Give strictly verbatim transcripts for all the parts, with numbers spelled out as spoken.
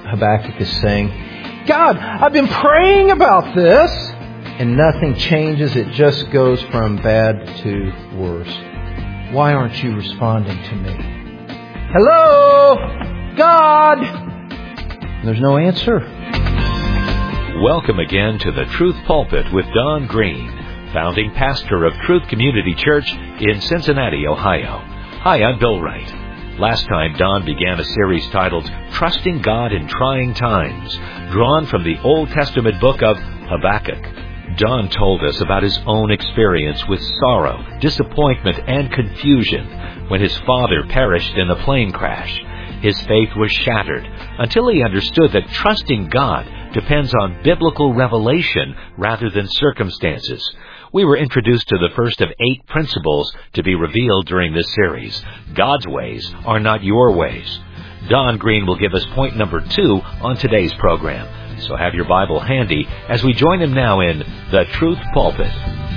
Habakkuk is saying, God, I've been praying about this, and nothing changes. It just goes from bad to worse. Why aren't you responding to me? Hello, God! And there's no answer. Welcome again to the Truth Pulpit with Don Green, founding pastor of Truth Community Church in Cincinnati, Ohio. Hi, I'm Bill Wright. Last time, Don began a series titled Trusting God in Trying Times, drawn from the Old Testament book of Habakkuk. Don told us about his own experience with sorrow, disappointment, and confusion when his father perished in a plane crash. His faith was shattered until he understood that trusting God depends on biblical revelation rather than circumstances. We were introduced to the first of eight principles to be revealed during this series. God's ways are not your ways. Don Green will give us point number two on today's program. So have your Bible handy as we join him now in the Truth Pulpit.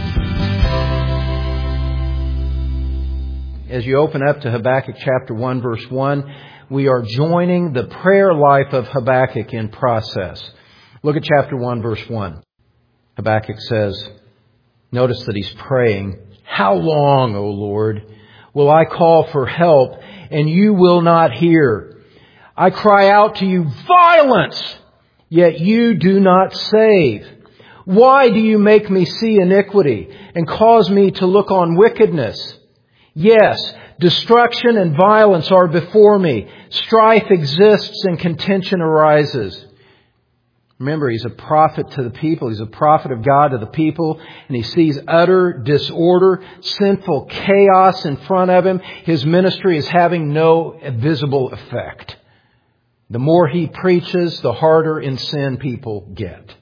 As you open up to Habakkuk chapter one, verse one, we are joining the prayer life of Habakkuk in process. Look at chapter one, verse one. Habakkuk says, notice that he's praying, how long, O Lord, will I call for help, and you will not hear? I cry out to you, violence, yet you do not save. Why do you make me see iniquity and cause me to look on wickedness? Yes, destruction and violence are before me. Strife exists and contention arises. Remember, he's a prophet to the people. He's a prophet of God to the people. And he sees utter disorder, sinful chaos in front of him. His ministry is having no visible effect. The more he preaches, the harder in sin people get.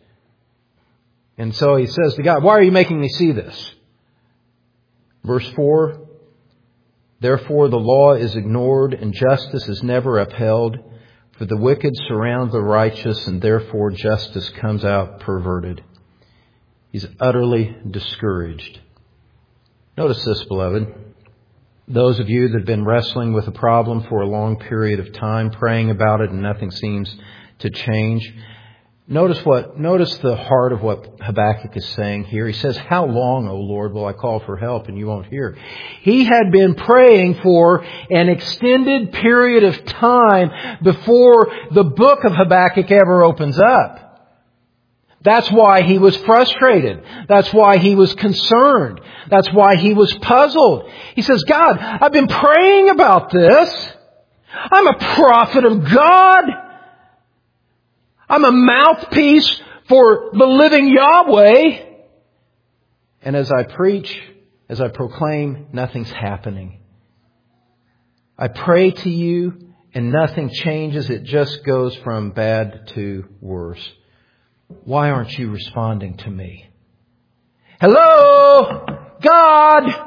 And so he says to God, why are you making me see this? Verse four, therefore the law is ignored and justice is never upheld. For the wicked surround the righteous, and therefore justice comes out perverted. He's utterly discouraged. Notice this, beloved. Those of you that have been wrestling with a problem for a long period of time, praying about it, and nothing seems to change. Notice what, notice the heart of what Habakkuk is saying here. He says, how long, O Lord, will I call for help and you won't hear? He had been praying for an extended period of time before the book of Habakkuk ever opens up. That's why he was frustrated. That's why he was concerned. That's why he was puzzled. He says, God, I've been praying about this. I'm a prophet of God. I'm a mouthpiece for the living Yahweh. And as I preach, as I proclaim, nothing's happening. I pray to you and nothing changes. It just goes from bad to worse. Why aren't you responding to me? Hello, God! And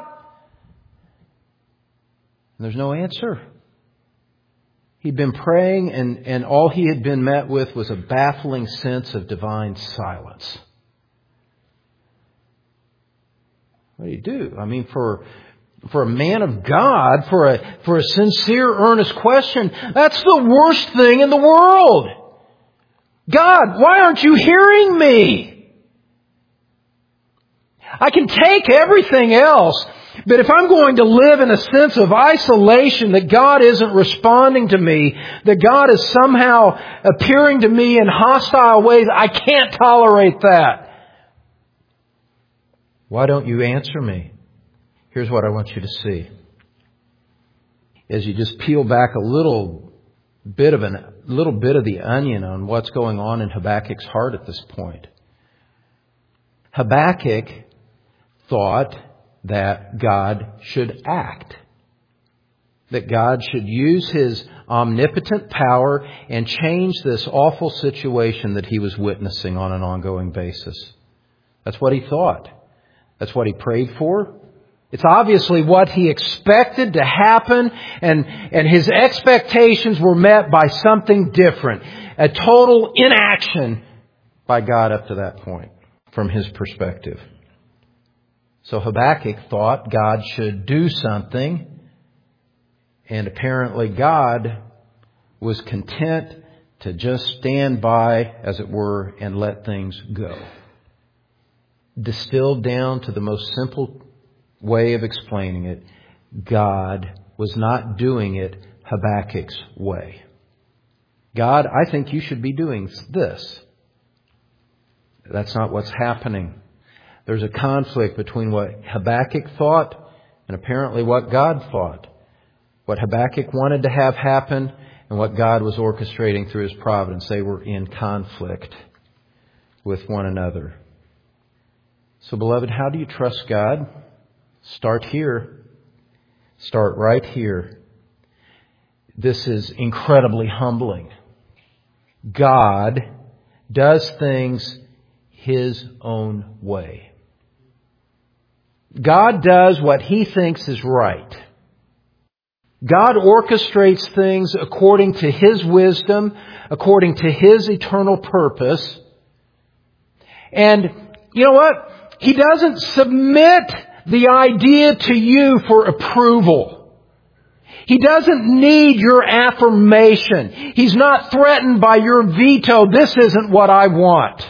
there's no answer. He'd been praying, and, and all he had been met with was a baffling sense of divine silence. What do you do? I mean, for for a man of God, for a for a sincere, earnest question, that's the worst thing in the world. God, why aren't you hearing me? I can take everything else. But if I'm going to live in a sense of isolation, that God isn't responding to me, that God is somehow appearing to me in hostile ways, I can't tolerate that. Why don't you answer me? Here's what I want you to see. As you just peel back a little bit of an little bit of the onion on what's going on in Habakkuk's heart at this point. Habakkuk thought that God should act. That God should use His omnipotent power and change this awful situation that he was witnessing on an ongoing basis. That's what he thought. That's what he prayed for. It's obviously what he expected to happen, and, and his expectations were met by something different. A total inaction by God up to that point, from his perspective. So Habakkuk thought God should do something, and apparently God was content to just stand by, as it were, and let things go. Distilled down to the most simple way of explaining it, God was not doing it Habakkuk's way. God, I think you should be doing this. That's not what's happening. There's a conflict between what Habakkuk thought and apparently what God thought. What Habakkuk wanted to have happen and what God was orchestrating through His providence. They were in conflict with one another. So, beloved, how do you trust God? Start here. Start right here. This is incredibly humbling. God does things His own way. God does what He thinks is right. God orchestrates things according to His wisdom, according to His eternal purpose. And you know what? He doesn't submit the idea to you for approval. He doesn't need your affirmation. He's not threatened by your veto. This isn't what I want.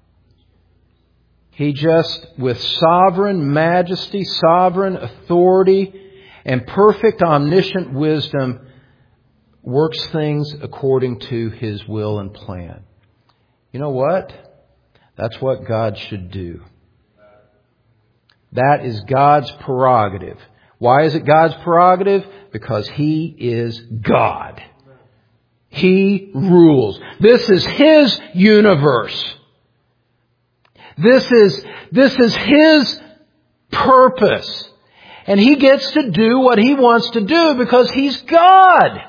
He just, with sovereign majesty, sovereign authority, and perfect omniscient wisdom, works things according to His will and plan. You know what? That's what God should do. That is God's prerogative. Why is it God's prerogative? Because He is God. He rules. This is His universe. This is, this is His purpose. And He gets to do what He wants to do because He's God.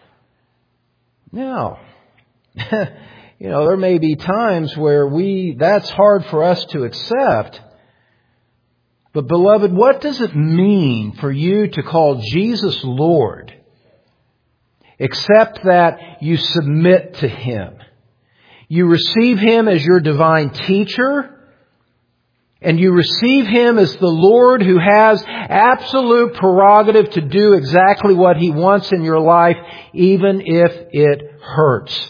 Now, you know, there may be times where we, that's hard for us to accept. But beloved, what does it mean for you to call Jesus Lord? Except that you submit to Him. You receive Him as your divine teacher. And you receive Him as the Lord who has absolute prerogative to do exactly what He wants in your life, even if it hurts.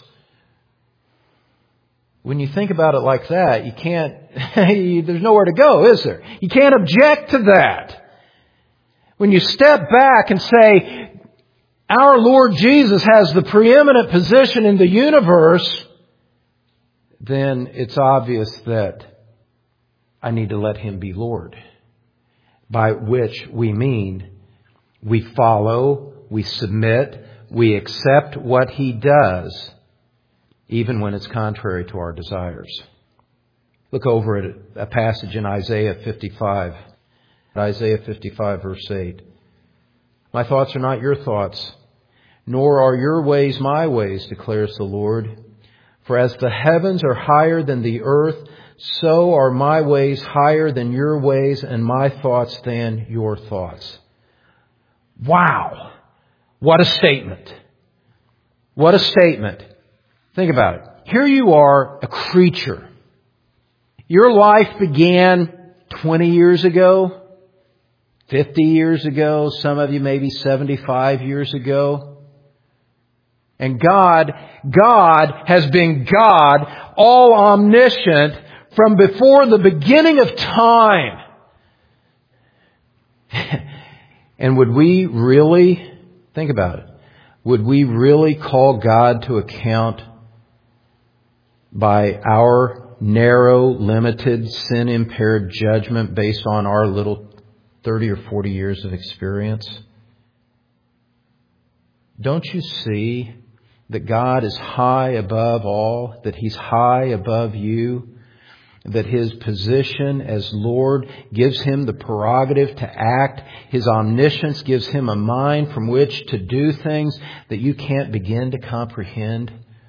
When you think about it like that, you can't, there's nowhere to go, is there? You can't object to that. When you step back and say, our Lord Jesus has the preeminent position in the universe, then it's obvious that I need to let Him be Lord. By which we mean we follow, we submit, we accept what He does, even when it's contrary to our desires. Look over at a passage in Isaiah fifty-five. Isaiah fifty-five, verse eight. My thoughts are not your thoughts, nor are your ways my ways, declares the Lord. For as the heavens are higher than the earth, so are my ways higher than your ways, and my thoughts than your thoughts. Wow! What a statement. What a statement. Think about it. Here you are, a creature. Your life began twenty years ago, fifty years ago, some of you maybe seventy-five years ago. And God, God has been God, all omniscient, from before the beginning of time. And would we really, think about it, would we really call God to account by our narrow, limited, sin-impaired judgment based on our little thirty or forty years of experience? Don't you see that God is high above all, that He's high above you, that His position as Lord gives Him the prerogative to act. His omniscience gives Him a mind from which to do things that you can't begin to comprehend.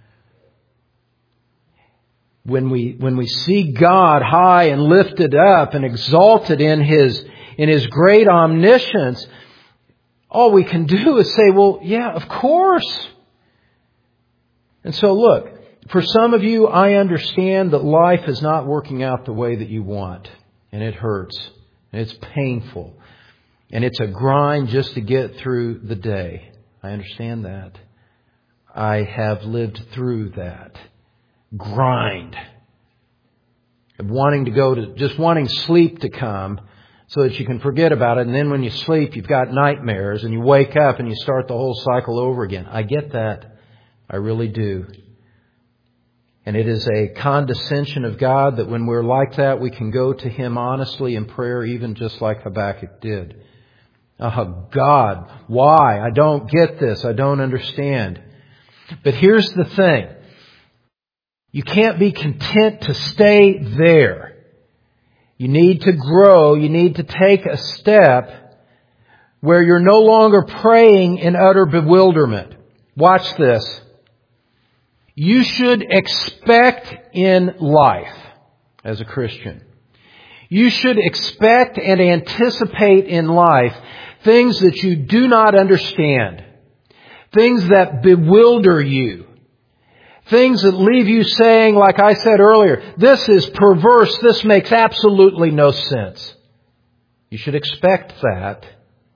When we, when we see God high and lifted up and exalted in His, in His great omniscience, all we can do is say, well, yeah, of course. And so look, for some of you, I understand that life is not working out the way that you want. And it hurts. And it's painful. And it's a grind just to get through the day. I understand that. I have lived through that grind of wanting to go to, just wanting sleep to come so that you can forget about it. And then when you sleep, you've got nightmares and you wake up and you start the whole cycle over again. I get that. I really do. And it is a condescension of God that when we're like that, we can go to Him honestly in prayer, even just like Habakkuk did. Oh, God, why? I don't get this. I don't understand. But here's the thing. You can't be content to stay there. You need to grow. You need to take a step where you're no longer praying in utter bewilderment. Watch this. You should expect in life as a Christian. You should expect and anticipate in life things that you do not understand. Things that bewilder you. Things that leave you saying, like I said earlier, this is perverse. This makes absolutely no sense. You should expect that.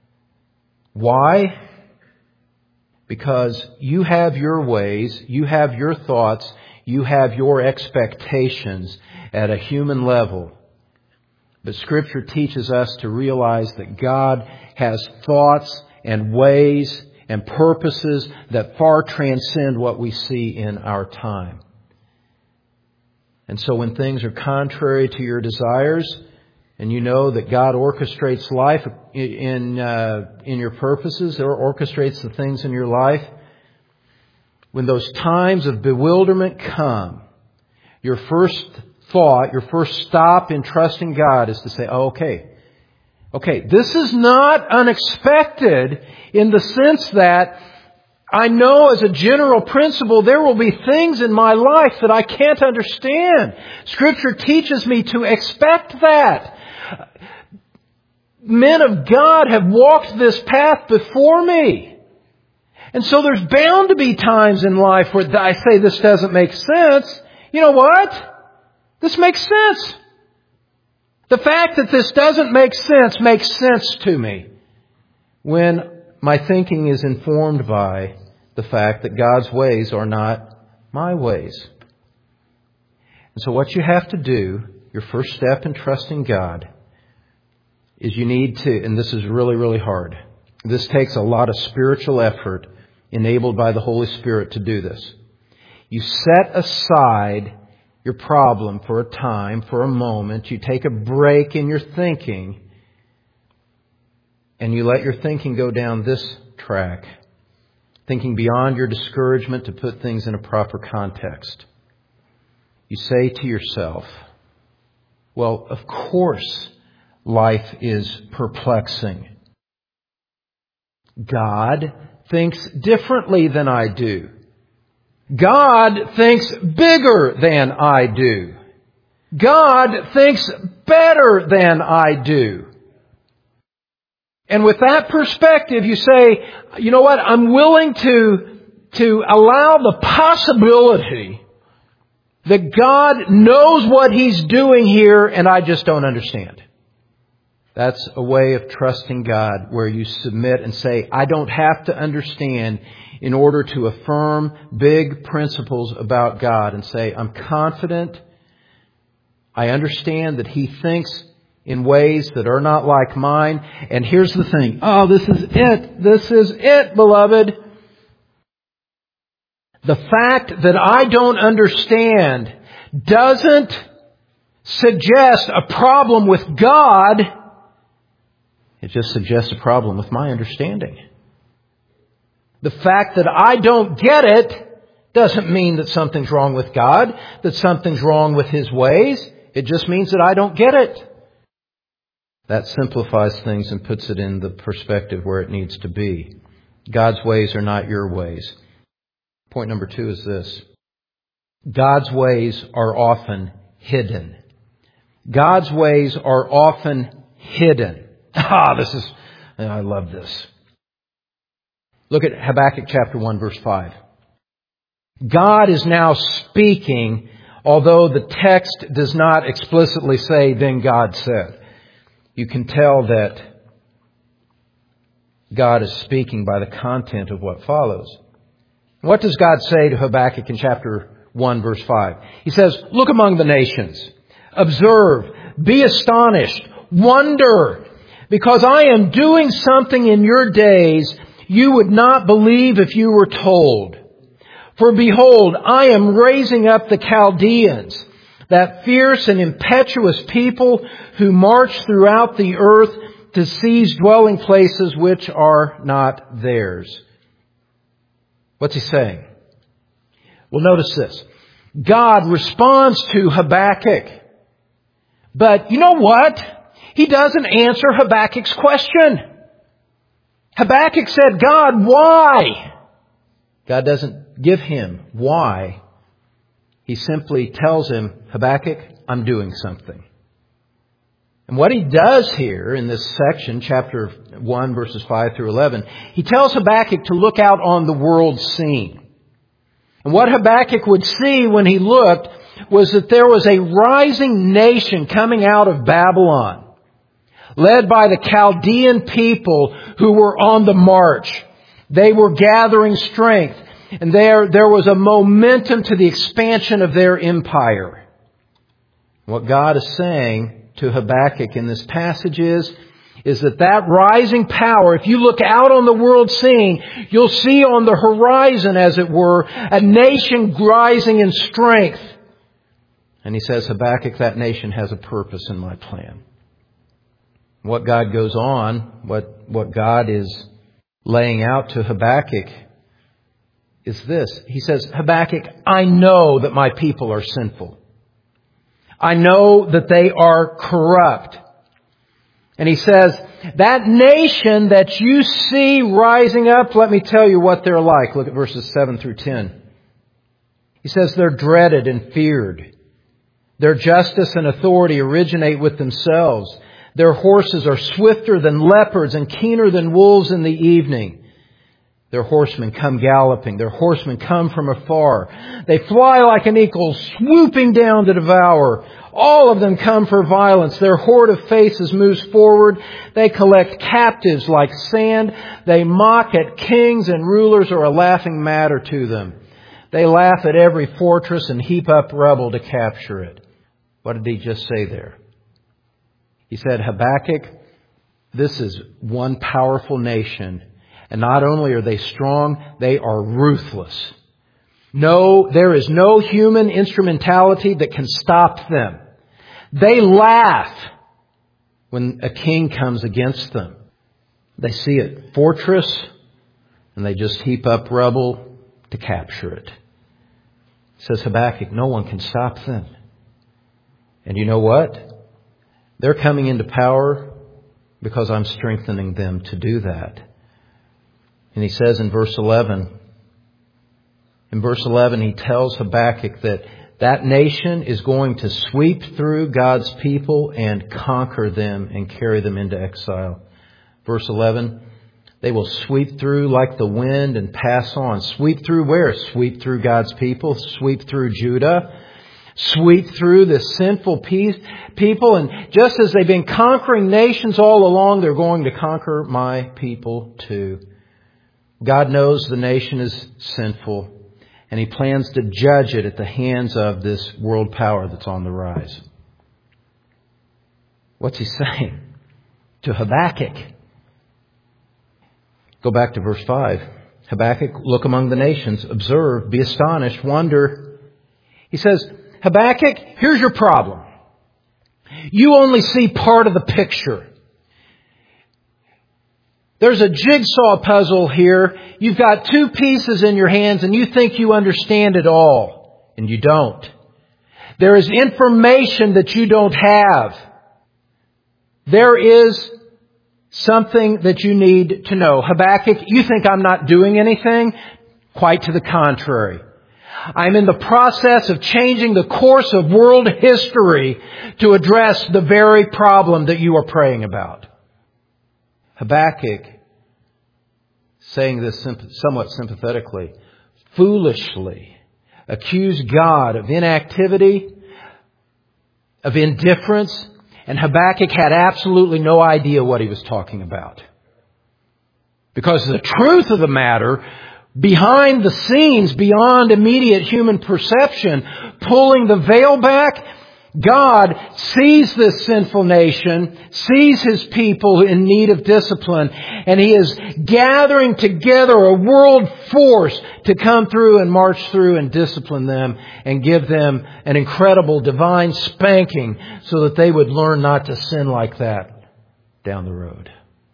Why? Because you have your ways, you have your thoughts, you have your expectations at a human level. But Scripture teaches us to realize that God has thoughts and ways and purposes that far transcend what we see in our time. And so when things are contrary to your desires, and you know that God orchestrates life in uh, in your purposes, or orchestrates the things in your life, when those times of bewilderment come, your first thought, your first stop in trusting God is to say, oh, okay, okay, this is not unexpected in the sense that I know as a general principle there will be things in my life that I can't understand. Scripture teaches me to expect that. Men of God have walked this path before me. And so there's bound to be times in life where I say this doesn't make sense. You know what? This makes sense. The fact that this doesn't make sense makes sense to me when my thinking is informed by the fact that God's ways are not my ways. And so what you have to do, your first step in trusting God, is you need to, and this is really, really hard. This takes a lot of spiritual effort enabled by the Holy Spirit to do this. You set aside your problem for a time, for a moment. You take a break in your thinking, and you let your thinking go down this track, thinking beyond your discouragement to put things in a proper context. You say to yourself, well, of course, life is perplexing. God thinks differently than I do. God thinks bigger than I do. God thinks better than I do. And with that perspective, you say, you know what, I'm willing to, to allow the possibility that God knows what He's doing here and I just don't understand. That's a way of trusting God where you submit and say, I don't have to understand in order to affirm big principles about God, and say, I'm confident, I understand that He thinks in ways that are not like mine. And here's the thing. Oh, this is it. This is it, beloved. The fact that I don't understand doesn't suggest a problem with God. It just suggests a problem with my understanding. The fact that I don't get it doesn't mean that something's wrong with God, that something's wrong with His ways. It just means that I don't get it. That simplifies things and puts it in the perspective where it needs to be. God's ways are not your ways. Point number two is this. God's ways are often hidden. God's ways are often hidden. Ah, this is, I love this. Look at Habakkuk chapter one, verse five. God is now speaking, although the text does not explicitly say, then God said. You can tell that God is speaking by the content of what follows. What does God say to Habakkuk in chapter one, verse five? He says, look among the nations, observe, be astonished, wonder, because I am doing something in your days you would not believe if you were told. For behold, I am raising up the Chaldeans, that fierce and impetuous people who march throughout the earth to seize dwelling places which are not theirs. What's he saying? Well, notice this. God responds to Habakkuk. But you know what? He doesn't answer Habakkuk's question. Habakkuk said, God, why? God doesn't give him why. He simply tells him, Habakkuk, I'm doing something. And what he does here in this section, chapter one, verses five through eleven, he tells Habakkuk to look out on the world scene. And what Habakkuk would see when he looked was that there was a rising nation coming out of Babylon, led by the Chaldean people who were on the march. They were gathering strength, and there, there was a momentum to the expansion of their empire. What God is saying to Habakkuk in this passage is, is that that rising power, if you look out on the world scene, you'll see on the horizon, as it were, a nation rising in strength. And he says, Habakkuk, that nation has a purpose in my plan. What God goes on, what, what God is laying out to Habakkuk is this. He says, Habakkuk, I know that my people are sinful. I know that they are corrupt. And he says, that nation that you see rising up, let me tell you what they're like. Look at verses seven through ten. He says they're dreaded and feared. Their justice and authority originate with themselves. Their horses are swifter than leopards and keener than wolves in the evening. Their horsemen come galloping. Their horsemen come from afar. They fly like an eagle, swooping down to devour. All of them come for violence. Their horde of faces moves forward. They collect captives like sand. They mock at kings and rulers are a laughing matter to them. They laugh at every fortress and heap up rubble to capture it. What did he just say there? He said, Habakkuk, this is one powerful nation. And not only are they strong, they are ruthless. No, there is no human instrumentality that can stop them. They laugh when a king comes against them. They see it, fortress, and they just heap up rubble to capture it. Says Habakkuk, no one can stop them. And you know what? They're coming into power because I'm strengthening them to do that. And he says in verse eleven, in verse eleven, he tells Habakkuk that that nation is going to sweep through God's people and conquer them and carry them into exile. Verse eleven, they will sweep through like the wind and pass on. Sweep through where? Sweep through God's people. Sweep through Judah. Sweep through the sinful people. And just as they've been conquering nations all along, they're going to conquer my people too. God knows the nation is sinful, and He plans to judge it at the hands of this world power that's on the rise. What's He saying to Habakkuk? Go back to verse five. Habakkuk, look among the nations, observe, be astonished, wonder. He says, Habakkuk, here's your problem. You only see part of the picture. There's a jigsaw puzzle here. You've got two pieces in your hands and you think you understand it all. And you don't. There is information that you don't have. There is something that you need to know. Habakkuk, you think I'm not doing anything? Quite to the contrary. I'm in the process of changing the course of world history to address the very problem that you are praying about. Habakkuk, saying this somewhat sympathetically, foolishly accused God of inactivity, of indifference, and Habakkuk had absolutely no idea what he was talking about. Because the truth of the matter behind the scenes, beyond immediate human perception, pulling the veil back. God sees this sinful nation, sees His people in need of discipline, and He is gathering together a world force to come through and march through and discipline them and give them an incredible divine spanking so that they would learn not to sin like that down the road.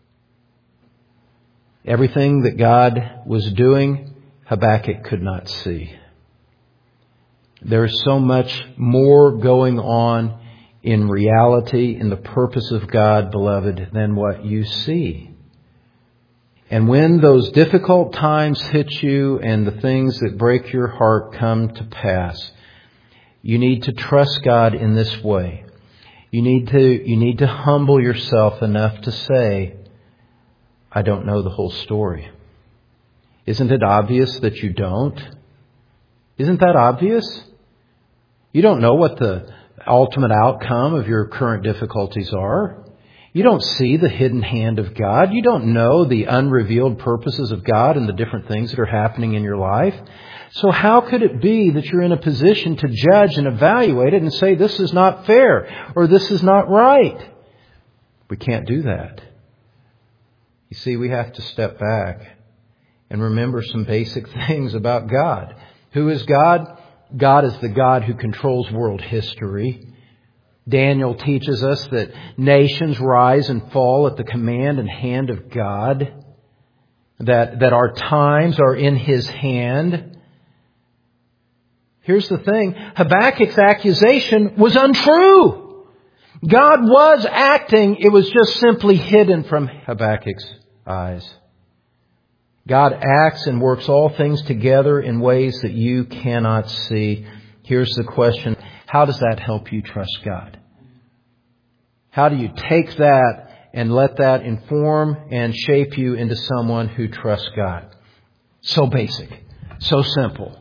Everything that God was doing, Habakkuk could not see. There is so much more going on in reality, in the purpose of God, beloved, than what you see. And when those difficult times hit you and the things that break your heart come to pass, you need to trust God in this way. You need to, you need to humble yourself enough to say, I don't know the whole story. Isn't it obvious that you don't? Isn't that obvious? You don't know what the ultimate outcome of your current difficulties are. You don't see the hidden hand of God. You don't know the unrevealed purposes of God and the different things that are happening in your life. So how could it be that you're in a position to judge and evaluate it and say this is not fair or this is not right? We can't do that. You see, we have to step back and remember some basic things about God. Who is God? God is the God who controls world history. Daniel teaches us that nations rise and fall at the command and hand of God. That, that our times are in His hand. Here's the thing. Habakkuk's accusation was untrue. God was acting. It was just simply hidden from Habakkuk's eyes. God acts and works all things together in ways that you cannot see. Here's the question. How does that help you trust God? How do you take that and let that inform and shape you into someone who trusts God? So basic, so simple,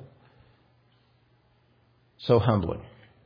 so humbling.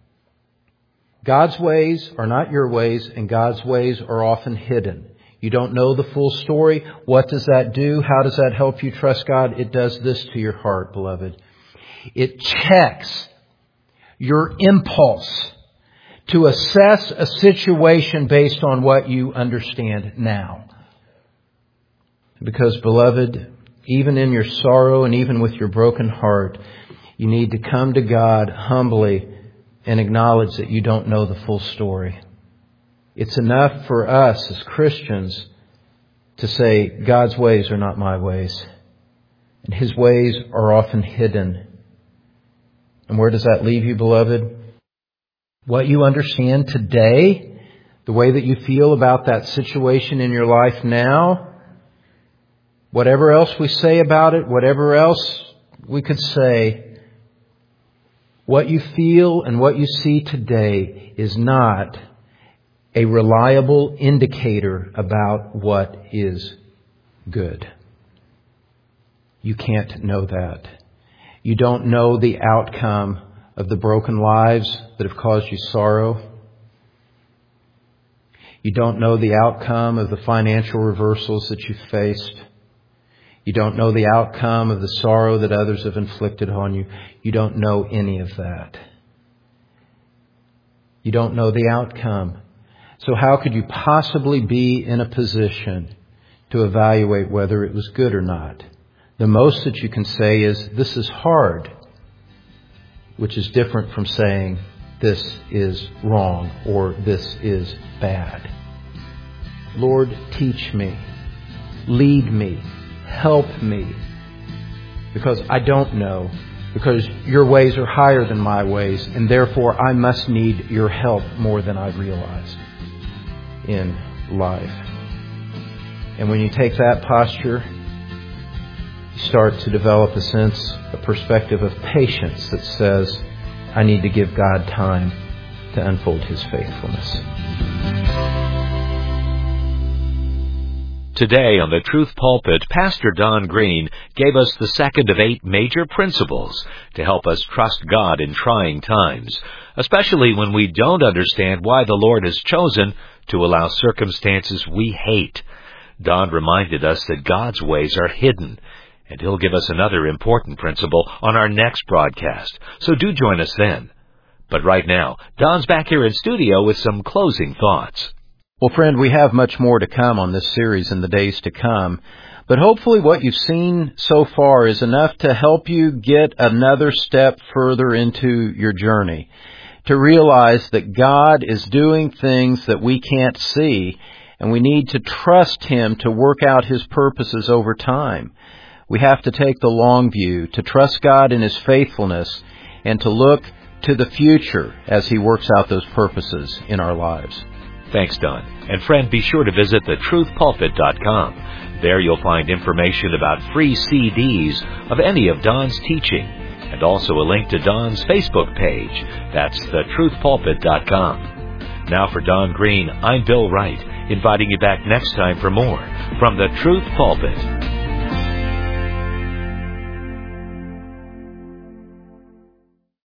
God's ways are not your ways, and God's ways are often hidden. You don't know the full story. What does that do? How does that help you trust God? It does this to your heart, beloved. It checks your impulse to assess a situation based on what you understand now. Because, beloved, even in your sorrow and even with your broken heart, you need to come to God humbly and acknowledge that you don't know the full story. It's enough for us as Christians to say, God's ways are not my ways. And His ways are often hidden. And where does that leave you, beloved? What you understand today, the way that you feel about that situation in your life now, whatever else we say about it, whatever else we could say, what you feel and what you see today is not a reliable indicator about what is good. You can't know that. You don't know the outcome of the broken lives that have caused you sorrow. You don't know the outcome of the financial reversals that you faced. You don't know the outcome of the sorrow that others have inflicted on you. You don't know any of that. You don't know the outcome. So how could you possibly be in a position to evaluate whether it was good or not? The most that you can say is, this is hard, which is different from saying, this is wrong or this is bad. Lord, teach me, lead me, help me, because I don't know, because your ways are higher than my ways, and therefore I must need your help more than I realized in life. And when you take that posture, you start to develop a sense, a perspective of patience that says, I need to give God time to unfold His faithfulness. Today on the Truth Pulpit, Pastor Don Green gave us the second of eight major principles to help us trust God in trying times, especially when we don't understand why the Lord has chosen to allow circumstances we hate. Don reminded us that God's ways are hidden, And he'll give us another important principle on our next broadcast, so do join us then. But right now, Don's back here in studio with some closing thoughts. Well, friend, we have much more to come on this series in the days to come. But hopefully what you've seen so far is enough to help you get another step further into your journey, to realize that God is doing things that we can't see, and we need to trust Him to work out His purposes over time. We have to take the long view, to trust God in His faithfulness, and to look to the future as He works out those purposes in our lives. Thanks, Don. And friend, be sure to visit the truth pulpit dot com. There you'll find information about free C Ds of any of Don's teaching, and also a link to Don's Facebook page. That's the truth pulpit dot com. Now for Don Green, I'm Bill Wright, inviting you back next time for more from the Truth Pulpit.